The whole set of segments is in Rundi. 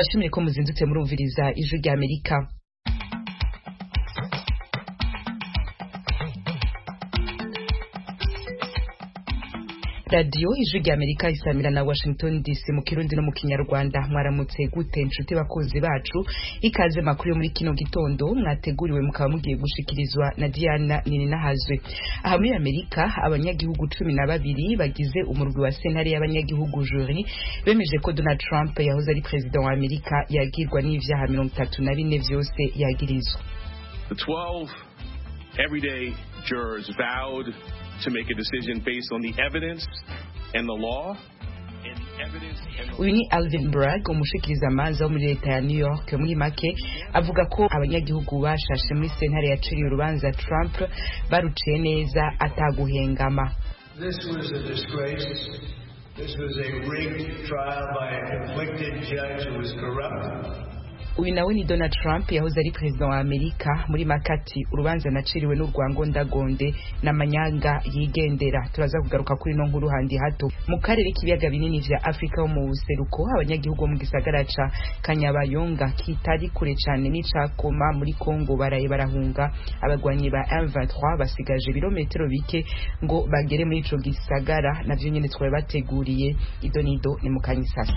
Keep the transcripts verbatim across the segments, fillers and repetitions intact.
tubashimire ko muzindutse murumviriza ijwi rya Amerika. Radio ijwi rya Amerika isamira na Washington D C mu Kirundi no mu Kinyarwanda. Mwaramutse gute inshuti bakozi bacu, ikaze makuru yo muri kino gitondo mwateguriwe mukaba mugiye gushikirizwa na Diana Nininahazwe. Aha muri Amerika abanyagihugu cumi na babiri bagize umurwi wa sentare y'abanyagihugu jury bemeje ko Donald Trump yahoze ari president wa Amerika yagirwa n'ivyaha mirongo itatu na bine vyose yagirizwa. The twelve everyday jurors vowed to make a decision based on the evidence and the law. Uyu ni Alvin Bragg, umushikiriza manza wo muri leta ya New York. Muri make avuga ko abanyagihugu bashashe muri sentare yaciriye urubanza Trump baruciye neza ataguhengama. This was a disgrace. This was a rigged trial by a convicted judge who was corrupt. Uyu nawe ni Donald Trump yahoze ari president wa Amerika. Muri makati urubanza naciriwe n'urwango ndagonde n'amanyanga yigendera. Turaza kugaruka kuri no nkuru handi hato. Mu karere k'ibiyaga binini vya Afrika mu buseruko abanyagihugu mu gisagara ca Kanyabayonga kitari kure cyane n'icakoma muri Kongo baraye barahunga. Abagwanyi ba M vingt-trois basigaje birometero bike ngo bagere muri ico gisagara, navyo nyene twari bateguriye. Idonido ni mu Kanyisasa.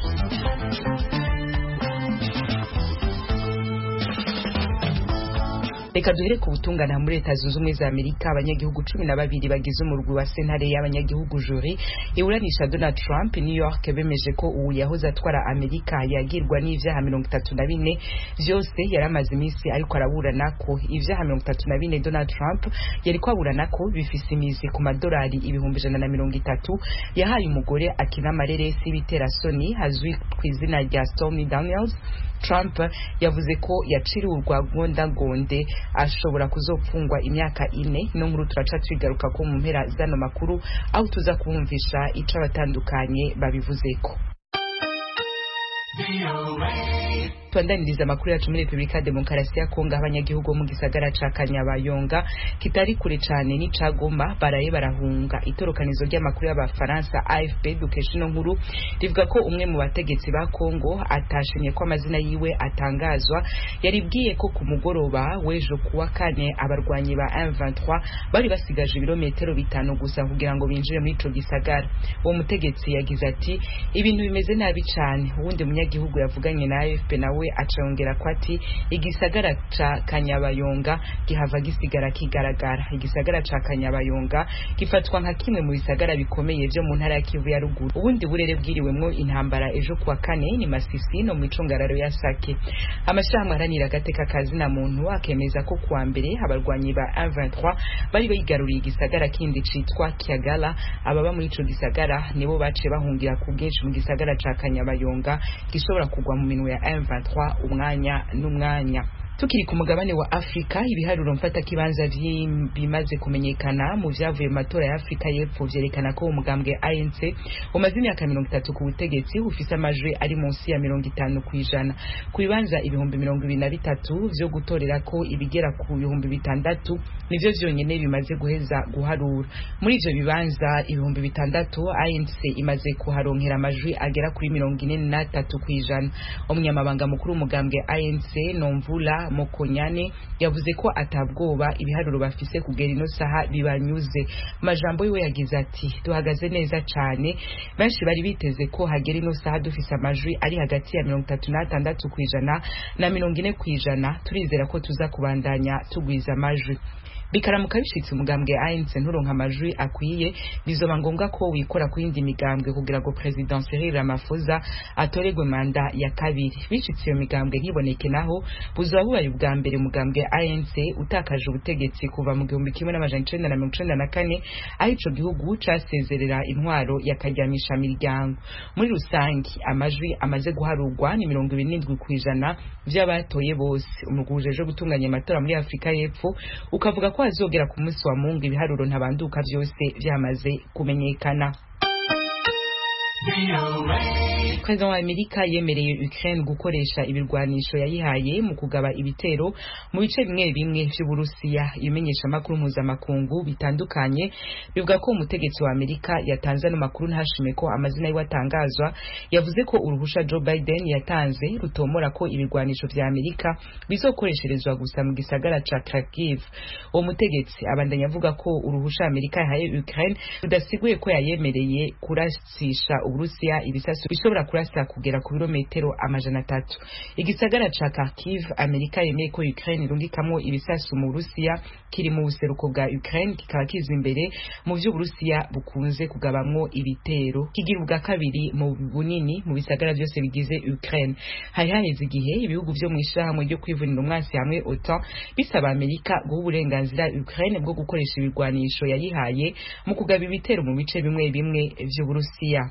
Reka duhere ku butungana muri leta zunze ubumwe za Amerika. Abanyagihugu cumi na babiri bagize umurwi wa sentare y'abanyagihugu jury iburanisha Donald Trump New York bemeje ko ubu yahoze atwara Amerika yagirwa n'ivyaha mirongo itatu na bine vyose yaramaze iminsi ariko araburana ko. Ivyaha mirongo itatu na bine Donald Trump yari kwaburana ko bifise imizi ku madolari ibihumbi ijana na mirongo itatu yahaye umugore akina amareresi biterasoni azwi ku izina rya Stormy Daniels. Trump yavuze ko yaciriwe urwango ndagonde ashobora kuzopfungwa imyaka ine. No nkuru turaca twigaruka ko mu mpera zano makuru aho tuza kumvisha ico abatandukanye babivuzeko. Tuandaniriza amakuru yacu muri Republika Demokarasi ya Kongo. Abanyagihugu mu gisagara ca Kanyabayonga kitari kure cyane ni cagoma baraye barahunga. Itorokanizo ry'amakuru y'abafaransa A F P dukesha no nkuru rivuga ko umwe mu bategetsi ba Kongo atashimye ko amazina yiwe atangazwa yaribwiye ko ku mugoroba wejo kuwa kane abarwanyi ba M vingt-trois bari basigaje ibirometero bitanu gusa kugira ngo binjire muri ico gisagara. Uwo mutegetsi yagize ati ibintu bimeze nabi cyane. Uwundi munyagihugu yavuganye na A F P nawe acongera ko ati igisagara ca Kanyabayonga gihava gisigara kigaragara. Igisagara ca Kanyabayonga gifatwa nka kimwe mu bisagara bikomeye byo mu ntara ya Kivu ya ruguru. Ubundi burere bwiriwemwo intambara ejo kuwa kane ni Masisi no mu icungararo ya Sake. Amashamba aranira gateka kazi na muntu akemeza ko kuwa mbere abarwanyi ba M vingt-trois bari bayigaruriye igisagara kindi citwa Kiagala. Ababa muri ico gisagara nibo bace bahungira ku bwinshi mu gisagara ca Kanyabayonga gishobora kugwa mu minwe ya M vingt-trois umwanya n'umwanya. Tukiri ku mugabane wa Afrika, ibiharuro mfata kibanza bimaze kumenyekana mu vyavuye mu matora ya Afrika y'Epfo vyerekana ko umugambwe A N C umaze imyaka mirongo itatu ku butegetsi ufise amajwi ari munsi ya mirongo itanu kwijana. Ku bibanza ibihumbi mirongo ibiri na bitatu vyo gutorera ko ibigera ku bihumbi bitandatu nivyo vyonyene bimaze guheza guharura. Muri ivyo bibanza ibihumbi bitandatu A N C imaze kuharonkera amajwi agera kuri mirongo ine na tatu kwijana. Umunyamabanga mukuru umugambwe A N C Nomvula Mokonyane yavuze ko atabwoba ibiharuro bafise kugera ino saha bibanyuze. Majambo yiwe yagize ati duhagaze neza cyane. Benshi bari biteze ko hagera ino saha dufise amajwi ari hagati ya mirongo itatu na tandatu kwijana na mirongo ine kwijana. Turizera ko tuza kubandanya tugwiza amajwi. Bikaramuka bishitse umugambwe A N C nturonka amajwi akwiye bizoba ngombwa ko wikora ku yindi migambwe kugira ngo President Cyril Ramaphosa atoregwe manda ya kabiri. Bishitse iyo migambwe ntiboneke naho buzoba bubaye ubwa mbere umugambwe A N C utakaje ubutegetsi kuva mu gihumbi kimwe n'amajana icenda na mirongo icenda na kane aho ico gihugu casezerera intwaro yakaryamisha miryango. Muri rusangi amajwi amaze guharurwa ni mirongo ibiri n'indwi kwijana vy'abatoye bose. Umuguje ejo gutunganya amatora muri Afrika y'Epfo ukavuga ko azogera ku munsi wa Mungu ibiharuro ntabanduka vyose vyamaze kumenyekana. President wa Amerika yemereye Ukraine gukoresha ibirwanisho yayihaye mu kugaba ibitero mu bice bimwe bimwe by'Uburusiya. Imenyesha makuru mpuzamakungu bitandukanye bivuga ko umutegetsi wa Amerika yatanze no makuru ntashime ko amazina y'uwatangazwa yavuze ko uruhusha Joe Biden yatanze rutomora ko ibirwanisho vya Amerika bizokoresherezwa gusa mu gisagara ca Kharkiv. Uwo mutegetsi abandanya avuga ko uruhusha Amerika yahaye Ukraine rudasiguye ko yayemereye kurasisha Uburusiya ibisasu bishobora kurasa kugera ku birometero amajana atatu. Igisagara ca Kharkiv Amerika yemeye ko Ukraine irungikamwo ibisasu mu Burusiya kiri mu buseruko bwa Ukraine, kikaba kiza imbere mu vyo Burusiya bukunze kugabamwo ibitero. Kigira ubwa kabiri mu bunini mu bisagara byose bigize Ukraine. Hari haheze igihe ibihugu vyo mu ishirahamwe ryo kwivunira umwasi hamwe OTAN bisaba Amerika guha uburenganzira Ukraine bwo gukoresha ibirwanisho yayihaye mu kugaba ibitero mu bice bimwe bimwe vyo Burusiya.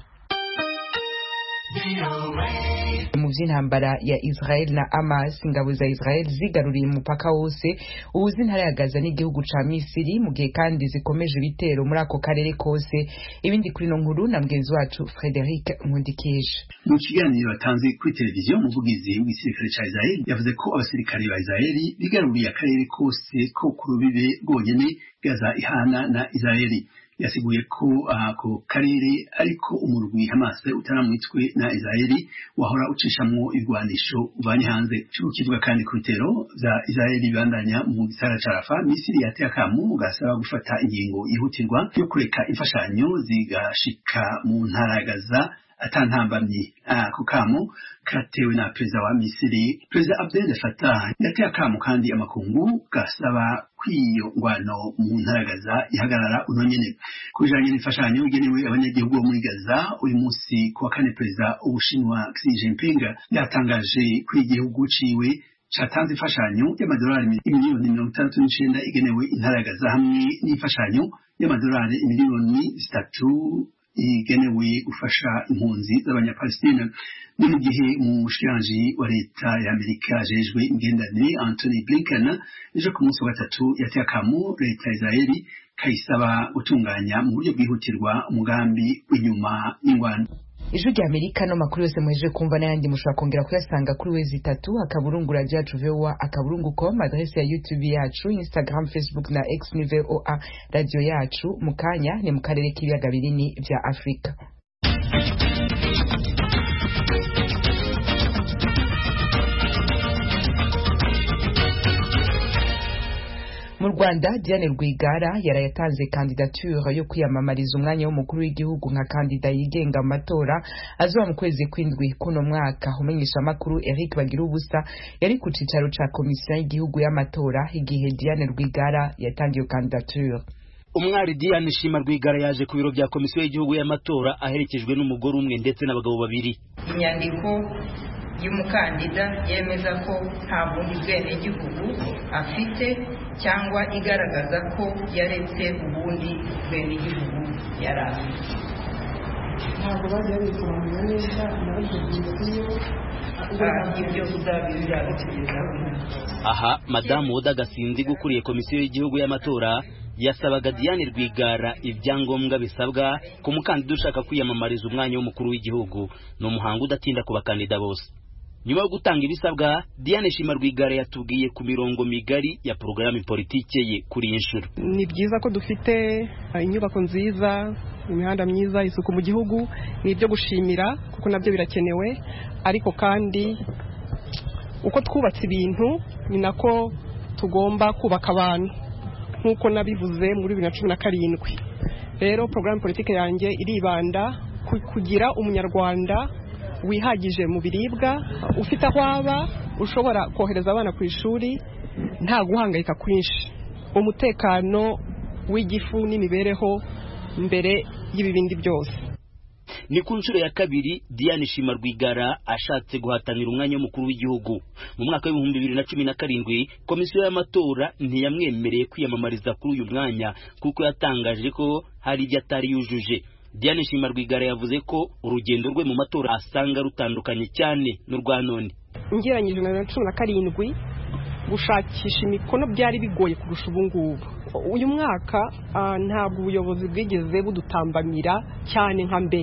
Mu vy'intambara ya Israel na Hamas, ingabo za Israel zigaruriye umupaka wose ubuzi intara ya Gaza n'igihugu ca Misiri, mu gihe kandi zikomeje ibitero muri ako karere kose. Ibindi kuri no nkuru na mugenzi wacu Frederic Nkundikije. Mu kiganiro yatanze kuri televiziyo, umuvugizi w'igisirikare ca Israel yavuze ko abasirikare ba Israel bigaruriye akarere kose ko ku rubibe rwonyene Gaza ihana na Israeli. Yasiguye ko ako karere ariko umurwi Hamas utaramwitswe na Israeli wahora ucishamwo ibigwanisho ubanye hanze. Cyo kivuga kandi ku bitero za Israeli bandanya mu gisara ca Rafah. Misiri yateye akamu gasaba gufata ingingo yihutirwa yo kureka imfashanyo zigashika mu ntara ya Gaza atantambamye. Ako kamo katewe na perezida wa Misiri, Perezida Abdel Fattah. Yateye akamu kandi amakungu gasaba kwiyo ngwano mu ntara ya Gaza ihagarara unonyene. Kujanye n'imfashanyo igenewe abanyagihugu muri Gaza, uyu munsi kuwa kane perezida w'Ubushinwa Xi Jinping yatangaje ko igihugu ciwe catanze imfashanyo y'amadolari miliyoni mirongo itandatu n'icenda igenewe intara ya Gaza hamwe n'imfashanyo y'amadolari miliyoni zitatu igenewe gufasha impunzi z'abanyapalestina. Ni mu gihe umushikiranganji wa leta ya Amerika ajejwe imigenderanire Anthony Blinken ejo ku munsi wa gatatu yateye akamu leta ya Israeli kayisaba gutunganya mu buryo bwihutirwa umugambi w'inyuma y'ingwano. Ijwi rya Amerika no makuru yose mweje kumva n'ayandi mushobora kongera kuyasanga kuri wezi itatu akaburungu radio yacu V O A akaburungu com, adresse ya YouTube yacu, Instagram, Facebook na X ni V O A radio yacu. Mukanya ni mu karere k'ibiyaga binini vya Afrika. Mu Rwanda, Diane Rwigara yarayatanze candidature yo kwiyamamariza umwanya w'umukuru w'igihugu nka kandida yigenga mu matora azoba mu kwezi kw'indwi kuno mwaka. Umenyesha makuru Eric Bagirubusa yari ku cicaro ca komisiyo y'igihugu y'amatora igihe Diane Rwigara yatangiye candidature. Umwari Diane Shima Rwigara yaje ku biro bya komisiyo y'igihugu y'amatora aherekejwe n'umugore umwe ndetse n'abagabo babiri. Inyandiko y'umukandida yemeza ko nta bundi bwenegihugu afite cyangwa igaragaza ko yaretse ubundi bwenegihugu yari afite. Ntabwo bajya bisobanura neza n'abiteguye ibyo uzabizabitegerezaho. Aha Madamu Oda Gasinzi gukuriye komisiyo y'igihugu y'amatora yasabaga Diane Rwigara ibyangombwa bisabwa ku mukandida ushaka kwiyamamariza umwanya w'umukuru w'igihugu. Ni umuhango udatinda ku bakandida bose. Nyuma yo gutanga ibisabwa, Diane Shima Rwigara yatubwiye ku mirongo migari ya programme politike ye kuri inshuro. Ni byiza ko dufite inyubako nziza, imihanda myiza, isuku mu gihugu, ni ibyo gushimira kuko nabyo birakenewe, ariko kandi uko twubatse ibintu ni nako tugomba kubaka abantu nkuko nabivuze muri bibiri na cumi na karindwi. Rero programme politike yanjye iribanda kugira umunyarwanda wihagije mu biribwa, ufite aho aba, ushobora kohereza abana ku ishuri nta guhangayika kwinshi, umutekano w'igifu n'imibereho mbere y'ibibindi byose. Ni ku nshuro ya kabiri Diane Shima Rwigara ashatse guhatanira umwanya w'umukuru w'igihugu. Mu mwaka w'ibihumbi bibiri na cumi na karindwi komisiyo y'amatora ntiyamwemereye kwiyamamariza kuri uyu mwanya kuko yatangaje ko hari ibyo atari yujuje. Diane Shima Rwigara yavuze ko urugendo rwe mu matora asanga rutandukanye cyane n'urwa none. Ngeranyije na cumi na karindwi gushakisha imikono byari bigoye kurusha ubu ngubu. Uyu mwaka ntabwo ubuyobozi bwigeze budutambamira cyane nka mbere,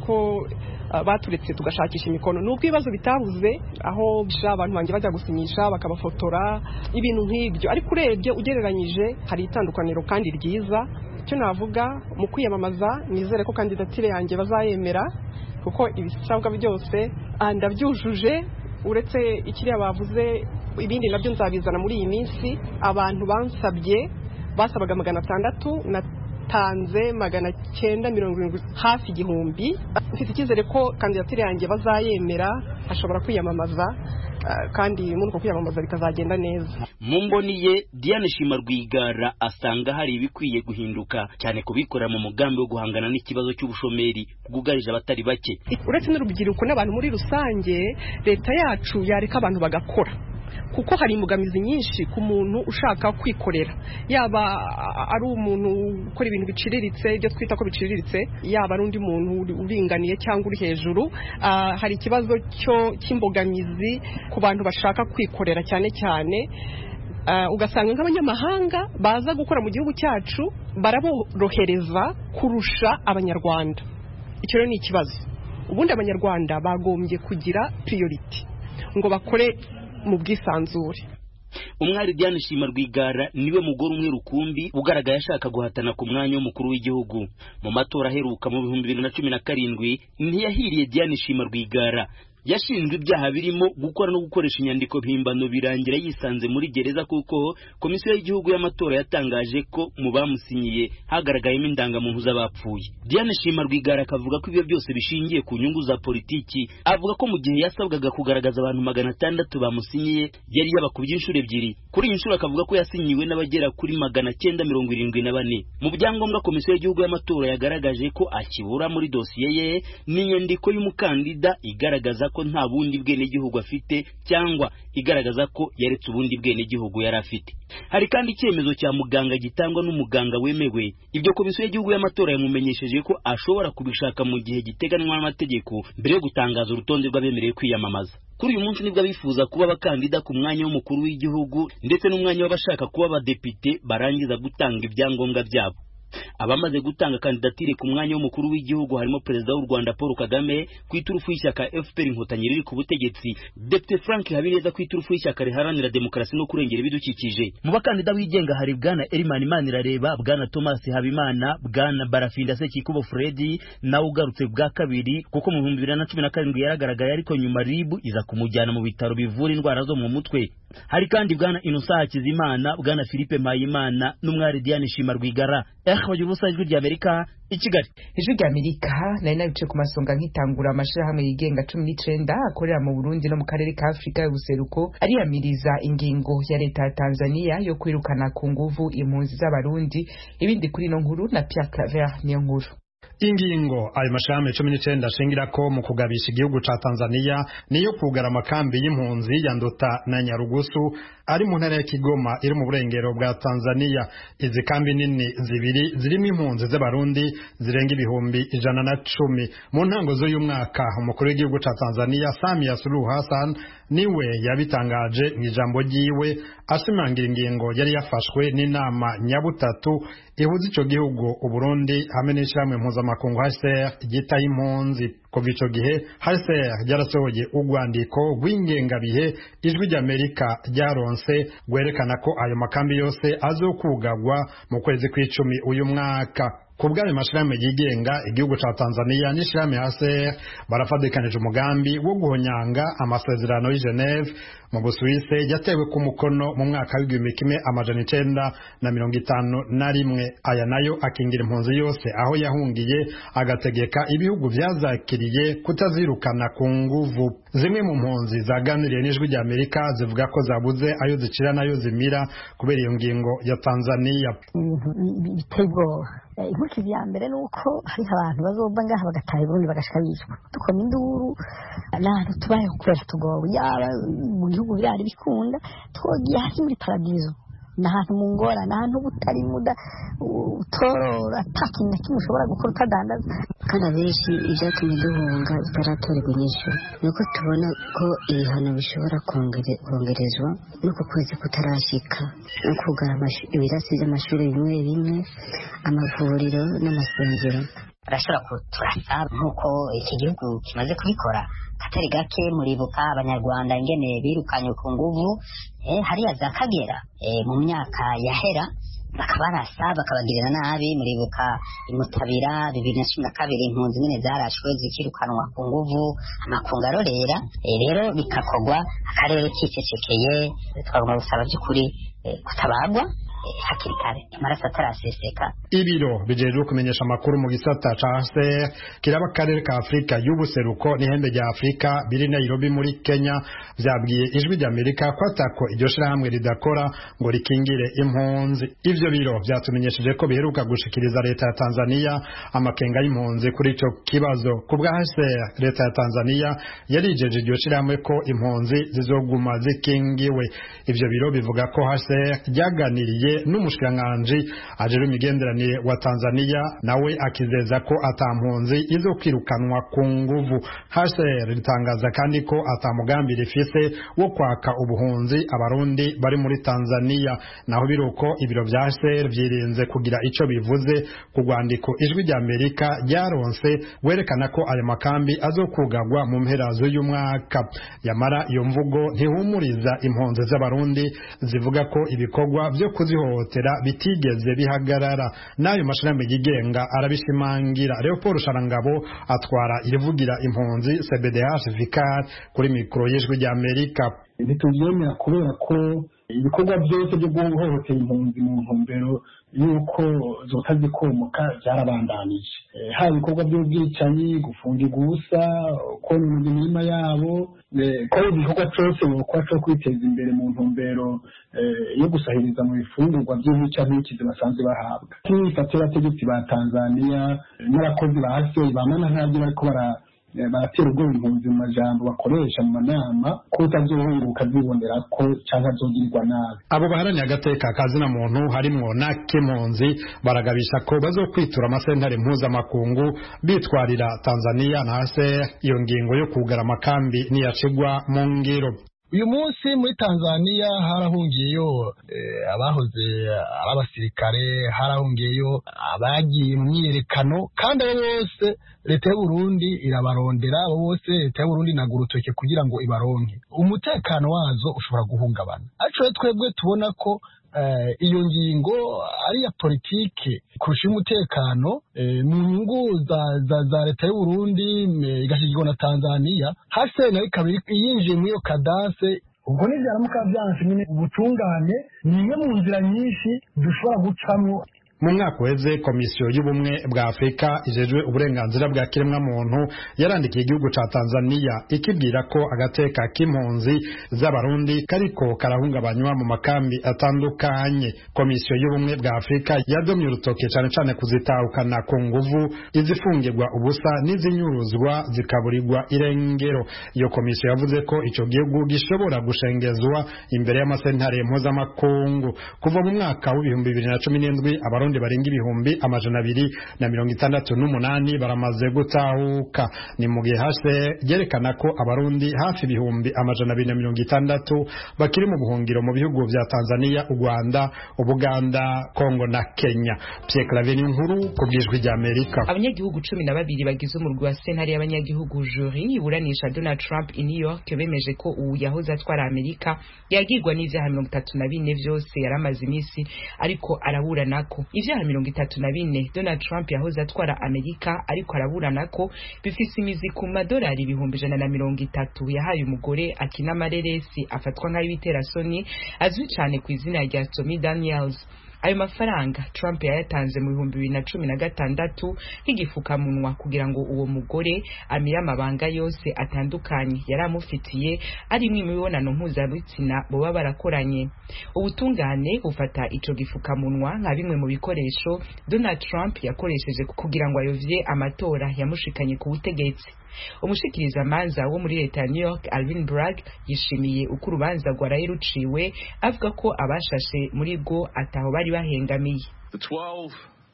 ko uh, baturetse tugashakisha imikono nubwo ibibazo bitabuze aho abantu banjye bajya gusinyisha bakabafotora ibintu nk'ibyo ariko urebye ugereranyije hari itandukaniro kandi ryiza. Icyo navuga mu kwiyamamaza nizere ko kandidatire yanjye bazayemera kuko ibisabwa byose ndabyujuje uretse ikiriya bavuze ibindi nabyo nzabizana muri iyi minsi. Abantu bansabye basabaga magana atandatu natanze magana cyenda mirongo irindwi hafi igihumbi. Mfite icyizere ko kandidatire yanjye bazayemera ashobora kwiyamamaza kandi muri uko kwiyamamaza bikazagenda neza. Mu mboni ye Diane Shima Rwigara asanga hari ibikwiye guhinduka cyane kubikorera mu mugambi wo guhangana n'ikibazo cy'ubushomeri bwugarije abatari bake. Uretse n'urubyiruko n'abantu muri rusange leta yacu yareka abantu bagakora kuko hari imbogamizi nyinshi ku muntu ushaka kwikorera, yaba ari umuntu ukora ibintu biciriritse ibyo twita ko biciriritse, yaba ari undi muntu uringaniye cyangwa uri hejuru. Uh, hari ikibazo cyo cy'imbogamizi ku bantu bashaka kwikorera cyane cyane. Uh, ugasanga nk'abanyamahanga baza gukora mu gihugu cyacu baraborohereza kurusha abanyarwanda. Icyo rero ni ikibazo. Ubundi abanyarwanda bagombye kugira priority ngo bakore mu bwisanzure. Umwari Diane Shima Rwigara niwe mugore umwe rukumbi ugaragaye ashaka guhatana ku mwanya w'umukuru w'igihugu. Mu matora aheruka mu bihumbi bibiri na cumi na karindwi ntiyahiriye Diane Shima Rwigara. Yashinzwe ibyaha birimo gukora no gukoresha inyandiko mpimbano birangira yisanze muri gereza kuko komisiyo y'igihugu y'amatora yatangaje ko mu bamusinyiye hagaragayemo indangamuntu z'abapfuye. Diane Shima Rwigara akavuga ko ibyo byose bishingiye ku nyungu za politiki. Avuga ko mu gihe yasabwaga kugaragaza abantu magana atandatu bamusinyiye yari yabakubye inshuro ebyiri. Kuri iyi nshuro akavuga ko yasinyiwe n'abagera kuri magana cyenda mirongo irindwi na bane. Mu byangombwa komisiyo y'igihugu y'amatora yagaragaje ko akibura muri dosiye ye n'inyandiko y'umukandida igaragaza ko nta bundi bwene gihugu afite cyangwa igaragaza ko yaretse ubundi bwene gihugu yari afite. Hari kandi icyemezo cya muganga gitangwa n'umuganga wemewe. Ibyo komisiyo y'igihugu y'amatora yamumenyesheje ko ashobora kubishaka mu gihe giteganwa n'amategeko mbere yo gutangaza urutonde rw'abemerewe kwiyamamaza. Kuri uyu munsi nibwo bifuza kuba abakandida ku mwanya w'umukuru w'igihugu ndetse n'umwanya w'abashaka kuba abadepite barangiza gutanga ibyangombwa byabo. Abamaze gutanga kandidatire ku mwanya w'umukuru w'igihugu harimo Perezida w'u Rwanda Paul Kagame ku iturufu y'ishyaka F P R Inkotanyi riri ku butegetsi, Depite Frank Habineza ku iturufu y'ishyaka riharanira demokarasi no kurengera ibidukikije. Mu bakandida bigenga hari Bwana Elimani Manirareba, Bwana Thomas Habimana, Bwana Barafinda Sekikubo Freddy nawe ugarutse bwa kabiri kuko mu bihumbi bibiri na cumi na karindwi yaragaragaye ariko nyuma R I B iza kumujyana mu bitaro bivura indwara zo mu mutwe. Hari kandi Bwana Innocent Hakizimana, Bwana Philippe Mpayimana n'umwari Diane Shima Rwigara. Bagira ubusa ijwi ry'Amerika i Kigali. Ijwi ry'Amerika nari nabice ku masonga nkitangura amashirahamwe yigenga cumi n'icenda akorera mu Burundi no mu karere ka Afrika y'ubuseruko ariyamiriza ingingo ya leta ya Tanzania yo kwirukana ku nguvu impunzi z'abarundi. Ibindi kuri no nkuru na Pierre Claver niyo nkuru. Ingingo ayo mashirahamwe cumi n'icenda ashingirako mu kugabisha igihugu ca Tanzania niyo kugara amakambi y'impunzi ya Nduta na Nyarugusu ari mu ntara ya Kigoma iri mu burengero bwa Tanzania. Izi kambi nini zibiri zirimo impunzi z'abarundi zirenga ibihumbi ijana na cumi. Mu ntango z'uyu mwaka umukuru w'igihugu ca Tanzania Samia Suluhu Hassan niwe yabitangaje mu ijambo ryiwe ashimangira ingingo yari yafashwe n'inama nyabutatu ihuza ico gihugu Uburundi hamwe n'ishyirahamwe mpuzamakungu H C R ryitaye impunzi. Kuva ico gihe H C R ryarasohoye urwandiko rw'ingengabihe ijwi ry'Amerika ryaronse rwerekana ko ayo makambi yose azokugagwa mu kwezi kw'icumi uyu mwaka. Kubw'ayo mashirahamwe yigenga igihugu ca Tanzania n'ishirahamwe H C R barafadikanije umugambi wo guhonyanga amasezerano y'i Geneve mu Busuwise yatewe ku mukono mu mwaka w'igihumbi kimwe amajana icenda na mirongo itanu na rimwe. Aya nayo akingira impunzi yose aho yahungiye agategeka ibihugu vyazakiriye kutazirukana ku nguvu. Zimwe mu mpunzi zaganiriye n'ijwi ry'Amerika zivuga ko zabuze ayo zicira nayo zimira kubera iyo ngingo ya Tanzania. Bitego inkurikizi ya mbere nuko hari abantu bazova ngaha bagataha Burundi bagashika bicwa dukoma induru n'ahantu tubayeho kubera tugowe yaba mu gihugu birari bikunda twogiye hasi muri paradizo n'ahantu mu ngora n'ahantu butari muda utorora atakintu na kimwe ushobora gukora utadandaza. Kandi abenshi ivyatumye duhunga bitaratorerwa inyishu nuko tubona ko ibihano bishobora kongerezwa nuko kwezi kutarashika no kugara ibirasi vy'amashuri bimwe bimwe amavuriro n'amasengero. barashobora kuturasa nk'uko iki gihugu kimaze kubikora katari gake. Muribuka abanyarwanda ingene birukanye ku nguvu eh, hariya za Kagera eh, mu myaka yahera bakabarasa bakabagirira nabi. Muribuka imutabira bibiri na cumi na kabiri impunzi nyine zarashwe zikirukanwa ku nguvu amakungu arorera e, rero bikakogwa akarere kicecekeye. Twagomba gusaba by'ukuri e, kutabagwa e, hakiri kare amaraso ataraseseka. Ibiro bijejwe kumenyesha amakuru mu gisata ca H C R kiraba akarere ka Afrika y'ubuseruko n'ihembe rya Afrika biri Nairobi muri Kenya vyabwiye ijwi rya Amerika ko atako iryo shirahamwe ridakora ngo rikingire impunzi. Ivyo biro vyatumenyesheje ko biheruka gushikiriza leta ya Tanzania amakenga y'impunzi kuri ico kibazo. Ku bwa H C R leta ya Tanzania yarijeje iryo shirahamwe ko impunzi zizoguma zikingiwe. Ivyo biro bivuga ko H C R ryaganiriye n'umushikiranganji ajejwe imigenderanire wa Tanzania nawe akizeza ko atampunzi izo kwirukanwa ku nguvu. H C R ritangaza kandi ko atamugambi rifise wo kwaka ubuhunzi abarundi bari muri Tanzania. Naho biruko ibiro vya H C R vyirinze kugira ico bivuze ku rwandiko ijwi rya Amerika ryaronse werekana ko ayo makambi azokugagwa mu mperazo y'umwaka. Yamara iyo mvugo ntihumuriza impunzi z'abarundi zivuga ko ibikorwa vyo kuzihohotera bitigeze bihagarara. Nayo mashirahamwe yigenga arabishimangira. Leopold Sharangabo atwara irivugira impunzi C B D H Vicar kuri mikro y'ijwi rya Amerika. Ntituvyemera kubera ko ibikorwa byose byo guhohotera impunzi mu ntumbero yuko zotazikomoka byarabandanije. E, hari ibikorwa by'ubwicanyi, gufungirwa ubusa, konona imirima yabo, e, ko ibikorwa cyose bokora cyo kwiteza imbere mu ntumbero e, yo gusahiriza mu bifungurwa by'imica n'ikizi basanzwe bahabwa. Nk'ifatira abategetsi ba Tanzania n'abakozi ba H C R bamana ntabyo bariko bara baratera ubwo impunzi mu majambo bakoresha mu manama ko utazohunguka zibonera ko cyangwa zogirirwa nabi. Abo baharaniye agateka kazina muntu harimwo na Kemonzi baragabisha ko bazokwitura amasentare mpuzamakungu bitwarira Tanzania na H C R iyo ngingo yo kugara amakambi niyacigwa mu ngiro. Uyu munsi muri Tanzania harahungiyeyo eh, abahoze abasirikare, harahungiyeyo abagiye mu myiyerekano, kandi abo bose leta y'u Burundi irabarondera. Abo bose leta y'u Burundi nagurutoke kugira ngo ibaronke. Umutekano wazo ushobora guhungabana. Aco twebwe tubona ko Uh, iyo ngingo ari ya politike kurusha umutekano uh, mu nyungu za, za, za leta y'u Burundi igashigirwa na Tanzania. Hase na ikabiri yinjiye muri yo kadase. Ubwo ni byaramuka byanse nyine ubutungane ni imwe mu nzira nyinshi dushobora gucamo. Mu mwaka weze komisiyo y'ubumwe bwa Afrika ijejwe uburenganzira bwa kiremwa muntu yarandikiye igihugu ca Tanzania ikibwira ko agateka k'impunzi z'abarundi kariko karahungabanywa mu makambi atandukanye. Komisiyo y'ubumwe bwa Afrika yadomye urutoke cane cane kuzitahukana ku nguvu, izifungirwa ubusa n'izinyuruzwa zikaburirwa irengero. Iyo komisiyo yavuze ko ico gihugu gishobora gushengezwa imbere y'amasentare mpuzamakungu. Kuva mu mwaka w'ibihumbi bibiri na cumi n'indwi abarundi barenga ibihumbi amajana abiri na mirongo itandatu n'umunani baramaze gutahuka. Ni mu gihe H C R yerekana ko abarundi hafi ibihumbi amajana abiri na mirongo itandatu bakiri mu buhungiro mu bihugu vya Tanzania, u Rwanda, Ubuganda, Kongo na Kenya. Pierre Claver Nkuru ku bwijwi rya Amerika. Abanyagihugu cumi na babiri bagize umurwi wa sentare y'abanyagihugu jury iburanisha Donald Trump i New York bemeje ko ubu yahoze atwara Amerika yagirwa n'ivyaha mirongo itatu na bine vyose yaramaze imisi ariko araburanako. Ivyaha mirongo itatu na bine Donald Trump yahoze atwara Amerika ariko araburana ko bifise imizi ku madolari ibihumbi ijana na mirongo itatu yahaye umugore akina amareresi afatwa nk'ay'ibiterasoni azwi cane ku izina rya Stormy Daniels. Ayo mafaranga Trump yayatanze mu bihumbi bibiri na cumi na gatandatu nk'igifukamunwa kugira ngo uwo mugore amire amabanga yose atandukanye yari amufitiye ari mu mibonano mpuzabitsina boba barakoranye. Ubutungane bufata ico gifukamunwa nka bimwe mu bikoresho Donald Trump yakoresheje kugira ngo ayovye amatora yamushikanye ku butegetsi. Umushikiriza manza wo muri leta ya New York Alvin Bragg yishimiye uko urubanza rwaraye ruciwe avuga ko abashashe muri bwo ataho bari bahengamiye. The twelve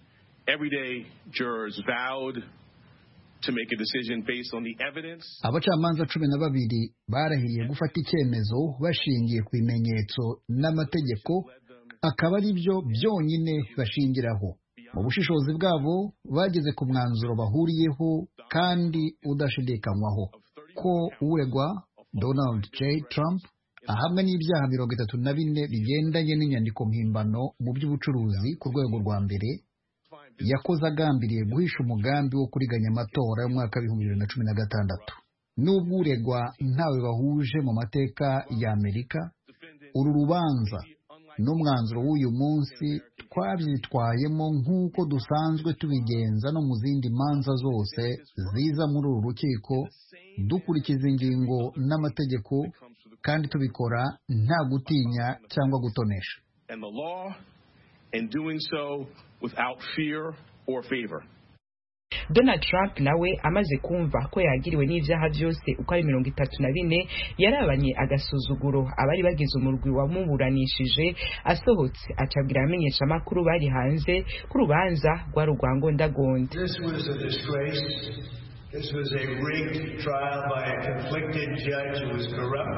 everyday jurors vowed to make a decision based on the evidence. Abacamanza cumi na babiri barahiriye gufata icyemezo bashingiye ku bimenyetso n'amategeko akaba ari byo byonyine bashingiraho. mu bushishozi bwabo bageze ku mwanzuro bahuriyeho kandi udashidikanywaho ko uregwa Donald J. Trump ahamwe n'ibyaha mirongo itatu na bine bigendanye n'inyandiko mpimbano mu by'ubucuruzi ku rwego rwa mbere yakoze agambiriye guhisha umugambi wo kuriganya amatora y'umwaka w'ibihumbi bibiri na cumi na gatandatu. N'ubwo uregwa ntawe bahuje mu mateka ya Amerika, uru rubanza n'umwanzuro w'uyu munsi twabyitwayemo nk'uko dusanzwe tubigenza no mu zindi manza zose ziza muri uru rukiko, dukurikiza ingingo n'amategeko kandi tubikora nta gutinya cyangwa gutonesha. Donald Trump nawe amaze kumva ko yagiriwe n'ivyaha byose uko ari mirongo itatu na bine yarabanye agasuzuguro abari bagize umurwi wamuburanishije, asohotse acabwira amenyesha makuru bari hanze ku rubanza rwa rugwango ndagonda. This was a disgrace. This was a rigged trial by a conflicted judge who was corrupt.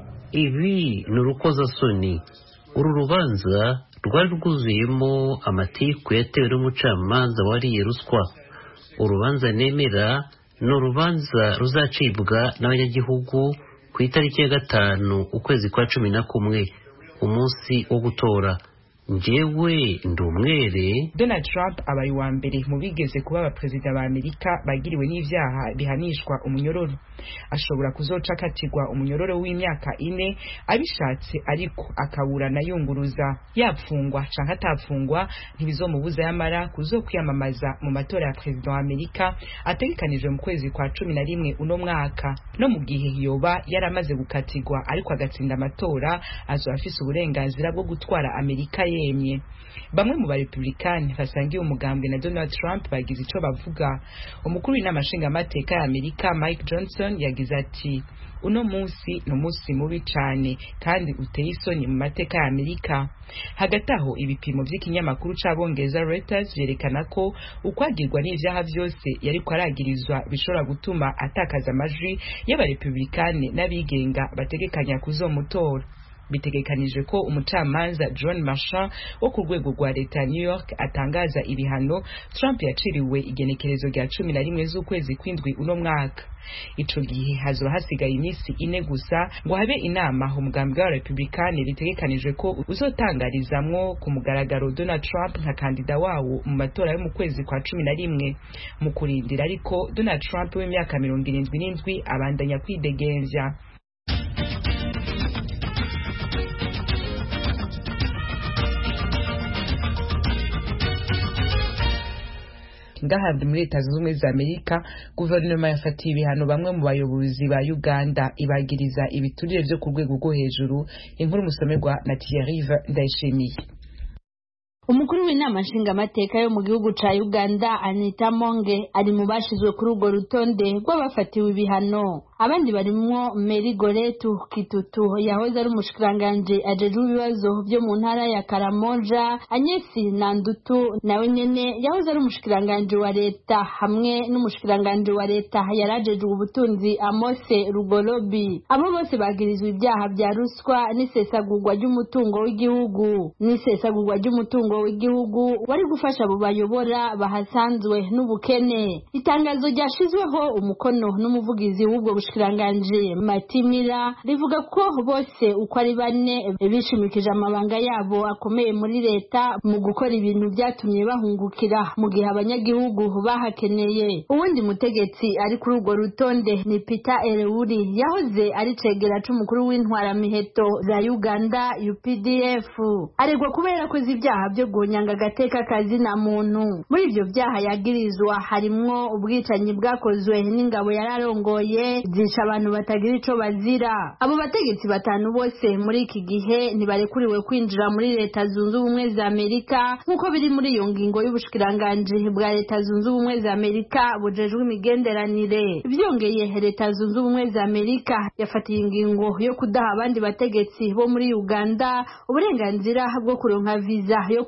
Ibi ni urukozasoni. Uru rubanza rwari rwuzuyemo amatiku yatewe n'umucamanza wariye ruswa. Urubanza nemera ni urubanza ruzacibwa n'abanyagihugu ku itariki ya gatanu ukwezi kwa cumi na kumwe, umunsi wo gutora. Njyewe ndi umwere. Donald Trump abaye wa mbere mu bigeze kuba abaperezida ba Amerika bagiriwe n'ivyaha bihanishwa umunyororo. Ashobora kuzoca akatirwa umunyororo w'imyaka ine abishatse, ariko akaburana yunguruza. Yapfungwa canke atapfungwa ntibizomubuza yamara kuzokwiyamamaza mu matora ya perezida wa Amerika ategekanijwe mu kwezi kwa cumi na rimwe uno mwaka. No mu gihe yoba yaramaze gukatirwa ariko agatsinda amatora, azoba afise uburenganzira bwo gutwara Amerika yemye. Bamwe mu barepublikani basangiye umugambwe na Donald Trump bagize ico bavuga. Umukuru w'inama nshingamateka ya Amerika Mike Johnson yagize ati, uno munsi ni umunsi mubi cane kandi uteye isoni mu mateka ya Amerika. Hagati aho ibipimo vy'ikinyamakuru c'abongereza Reuters vyerekana ko ukwagirwa n'ivyaha vyose yariko aragirizwa bishobora gutuma atakaza amajwi y'abarepublikani n'abigenga bategekanya kuzomutora. Bitegekanije ko umucamanza John Marshall wo ku rwego rwa leta ya New York atangaza ibihano Trump yaciriwe igenekerezo rya cumi na rimwe z'ukwezi kw'indwi uno mwaka. Ico gihe hazoba hasigaye iminsi ine gusa ngo habe inama umugambi wa Republikani bitegekanijwe ko uzotangarizamwo ku mugaragaro Donald Trump nka kandida wawo mu matora yo mu kwezi kwa cumi na rimwe. Mu kurindira ariko Donald Trump w'imyaka mirongo irindwi n'indwi abandanya kwidegembya. Ngahabwe muri Leta Zunze Ubumwe za Amerika, guverinoma yafatiye ibihano bamwe mu bayobozi ba Uganda ibagiriza ibiturire byo ku rwego rwo hejuru. Inkuru musomerwa na Thierry Ndayishimiye. Umukuru w'inama nshingamateka yo mu gihugu ca Uganda Anita Monge ari mu bashizwe kuri urwo rutonde rw'abafatiwe ibihano. Abandi barimwo Mary Goretu Kitutu yahoze ari umushikiranganje ajejwe ibibazo byo mu ntara ya Karamoja, Anyesi Nandutu nawe nyene yahoze ari umushikiranganje wa leta hamwe n'umushikiranganje wa leta yarajejwe ubutunzi Amose Rugolobi. Abo bose bagirizwa ibyaha bya ruswa n'isesagurwa ry'umutungo w'igihugu n'isesagurwa ry'umutungo w'igihugu wari gufasha abo bayobora bahasanzwe n'ubukene. Itangazo ryashizweho umukono n'umuvugizi w'ubwo bushikiranganje Matimira rivuga ko bose uko ari bane bishimikije amabanga yabo akomeye muri leta mu gukora ibintu byatumye bahungukira mu gihe abanyagihugu bahakeneye. Uwundi mutegetsi ari kuri urwo rutonde ni Peter Elewuri yahoze ari cegera c'umukuru w'intwara miheto za Uganda U P D F, aregwa kubera ko z'ibyaha byo gunyanga gateka kazi na muntu. Muri ivyo byaha yagirizwa harimwo ubwicanyi bwakozwe n'ingabo yararongoye zisha abantu batagira ico bazira. Abo bategetsi batanu bose muri iki gihe ntibarekuriwe kwinjira muri Leta Zunze Ubumwe za Amerika nkuko biri muri iyo ngingo y'ubushikiranganje bwa Leta Zunze Ubumwe za Amerika bujejwe imigenderanire. Byongeye Leta Zunze Ubumwe za Amerika yafatiye ingingo yo kudaha abandi bategetsi bo muri Uganda uburenganzira bwo kuronka visa yo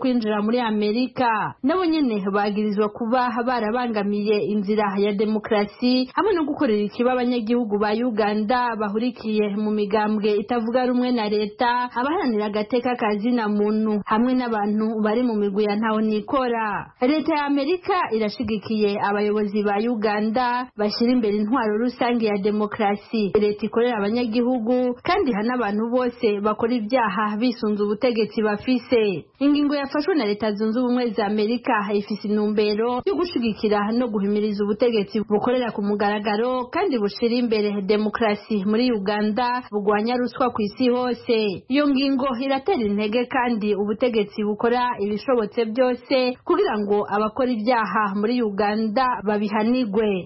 kwinjira muri Amerika nabo nyene bagirizwa kuba barabangamiye inzira ya demokrasi hamwe no gukorera ikiba abanyagihugu ba Uganda bahurikiye mu migambwe itavuga rumwe na leta, abaharanira agateka kazina muntu hamwe n'abantu bari mu migwi ya ntaho nikora. Leta ya Amerika irashigikiye abayobozi ba Uganda bashyira imbere intwaro rusange ya demokrasi. Leta ikorera abanyagihugu kandi hana abantu bose bakora ibyaha bisunze ubutegetsi bafise. Ingingo yafashwe na Leta Zunze Ubumwe za Amerika ifise intumbero yo gushigikira no guhimiriza ubutegetsi bukorera ku mugaragaro kandi bushira imbere demokrasi muri Uganda, bugwanya ruswa ku isi hose. Iyo ngingo iratera intege kandi ubutegetsi bukora ibishobotse byose kugira ngo abakora ibyaha muri Uganda babihanigwe.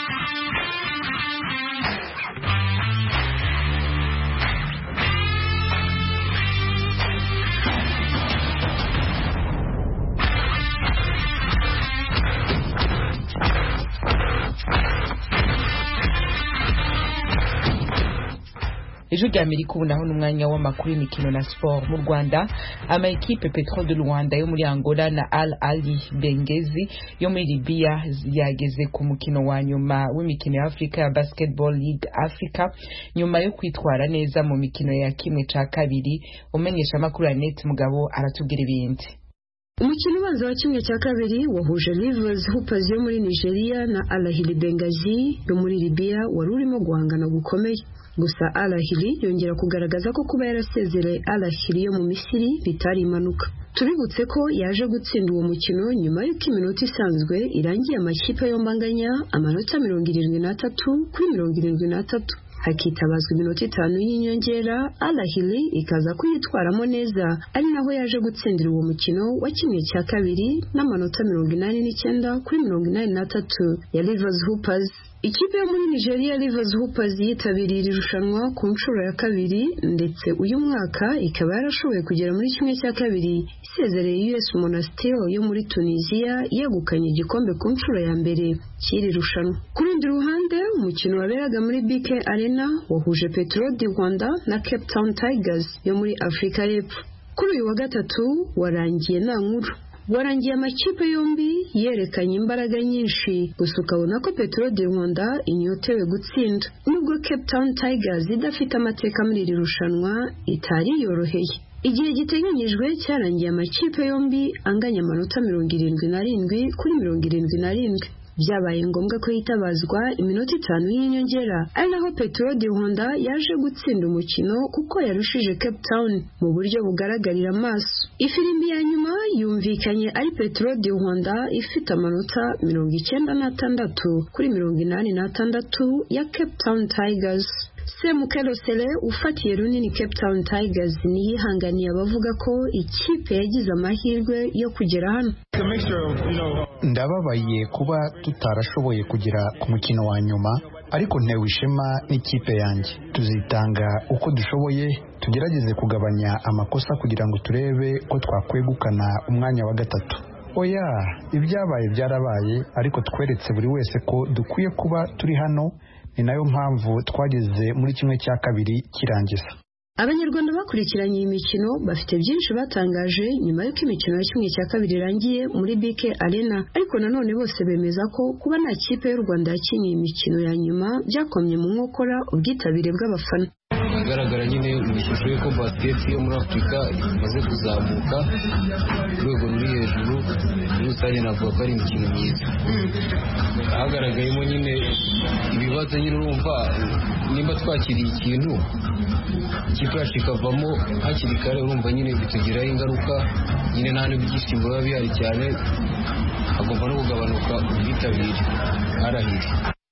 Ejo rya Amerika ubu naho n'umwanya w'amakuru y'imikino na sport. Mu Rwanda ama equipe Petro de Luanda yo muri Angola na Al Ahly Benghazi yo muri Libya yageze ku mukino wa nyuma w'imikino ya Africa ya Basketball League Africa nyuma yo kwitwara neza mu mikino ya kimwe ca kabiri. Umenyesha amakuru ya Net Mugabo aratubwira ibindi. Umukino ubanza wa kimwe cya kabiri wahuje Rivers Hoopers yo muri Nigeria na Al Ahly Benghazi yo muri Libya wari urimo guhangana gukomeye. Gusa Al Ahly yongera kugaragaza ko kuba yarasezereye Al Ahly yo mu Misiri bitari impanuka. Tubibutse ko yaje gutsinda uwo mukino nyuma y'uko iminota isanzwe irangiye amakipe yombanganya amanota mirongo irindwi n'atatu kuri mirongo irindwi n'atatu. Hakitabazwa iminota itanu y'inyongera, Al Ahly ikaza kuyitwaramo neza, ari naho yaje gutsindira uwo mukino wa kimwe cya kabiri n'amanota mirongo inani n'icyenda kuri mirongo inani n'atatu ya Rivers Hoopers. Ikipe yo muri Nigeria Rivers Hoopers yitabiriye irushanwa ku nshuro ya kabiri ndetse uyu mwaka ikaba yarashoboye kugera muri kimwe cya kabiri isezereye U S Monastir yo muri Tunisia yegukanye igikombe ku nshuro ya mbere cy'iri rushanwa. Ku rundi ruhande umukino waberaga muri B K Arena wahuje Petro de Luanda na Cape Town Tigers yo muri Afrika y'Epfo. Kuri uyu wa gatatu warangiye nta nkuru. Warangiye amakipe yombi yerekanye imbaraga nyinshi, gusa ukabona ko Petro de Luanda inyotewe gutsinda. Nubwo Cape Town Tigers idafite amateka muri iri rushanwa itari yoroheye. Igihe giteganyijwe cyarangiye amakipe yombi anganya amanota mirongo irindwi n'arindwi kuri mirongo irindwi n'arindwi. Byabaye ngombwa ko hitabazwa iminota itanu y'inyongera, ari naho Petro de Luanda yaje gutsinda umukino kuko yarushije Cape Town mu buryo bugaragarira amaso. Ifirimbi ya nyuma yumvikanye ari Petro de Luanda ifite amanota mirongo icyenda n'atandatu kuri mirongo inani n'atandatu ya Cape Town Tigers. Semukelo Sele ufatiye runini Cape Town Tigers niyihanganiye abavuga ko ikipe yagize amahirwe yo kugera hano. Ndababaye kuba tutarashoboye kugera ku mukino wa nyuma, ariko ntewe ishema n'ikipe yanjye. Tuzitanga uko dushoboye, tugerageze kugabanya amakosa kugira ngo turebe ko twakwegukana umwanya wa gatatu. Oya, ibyabaye byarabaye, ariko tweretse buri wese ko dukwiye kuba turi hano. Ni nayo mpamvu twageze muri kimwe cya kabiri kirangiza. Abanyarwanda bakurikiranye iyi mikino bafite byinshi batangaje nyuma y'uko imikino ya kimwe cya kabiri irangiye muri B K Arena, ariko nanone bose bemeza ko kuba nta kipe y'u Rwanda yakinnye imikino ya nyuma byakomye mu nkokora ubwitabire bw'abafana. Igaragara nyine mu ishusho y'uko basket yo muri Afurika imaze kuzamuka ku rwego ruri hejuru, muri rusange navuga ko ari imikino myiza. Hagaragayemo nyine ibibazo nyine urumva nimba twakiriye ikintu ikipe yacu ikavamo hakiri kare, urumva nyine bitugiraho ingaruka nyine nta n'ibyishimo biba bihari cyane, hagomba no kugabanuka ubwitabire. Arahiri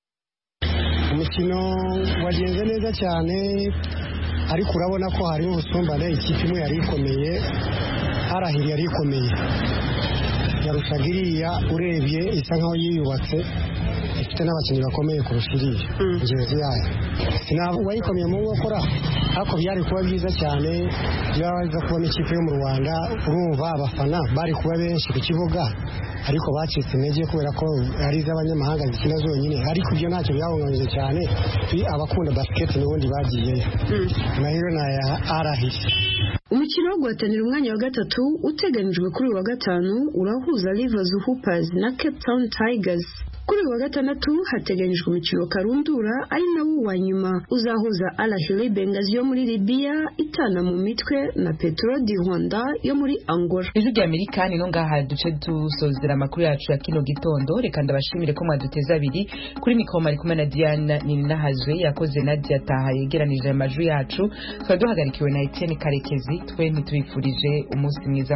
umukino wagenze neza cyane, ariko urabona ko hariho ubusumbane. Ikipe imwe yari ikomeye, Arahiri yari ikomeye, yarushaga iriya urebye isa nkaho yiyubatse, ifite n'abakinnyi bakomeye kurusha iriya ingenzi yayo. Sinaba wayikomeye mu nkokora, ariko byari kuba byiza cyane iyo baza kubona ikipe yo mu Rwanda. Urumva abafana bari kuba benshi ku kibuga, ariko bacitse intege kubera ko ari iz'abanyamahanga zikina zonyine, ariko ibyo ntacyo byahungabanyije cyane. Abakunda basket n'ubundi bagiyeyo. Mahiro na ya Arahiri. umukino wo guhatanira umwanya wa gatatu uteganijwe kuri uyu wa gatanu urahuza Rivers Hoopers na Cape Town Tigers. Kuri uyu wa gatandatu hateganyijwe umukino karundura ari nawo wa nyuma uzahuza Al Ahly Benghazi yo muri Libya itana mu mitwe na Petro di Rwanda yo muri Angola. Ijwi rya Amerika ni no ngaha duce dusozera amakuru yacu ya kino gitondo. Reka ndabashimire ko mwaduteza abiri kuri mikoro mari kumwe na Diana Ninahazwe yakoze Nadia Taha yegeranije amajwi yacu. Twaduhagarikiwe na Etienne Karekezi. Twe ntitubifurije umunsi mwiza.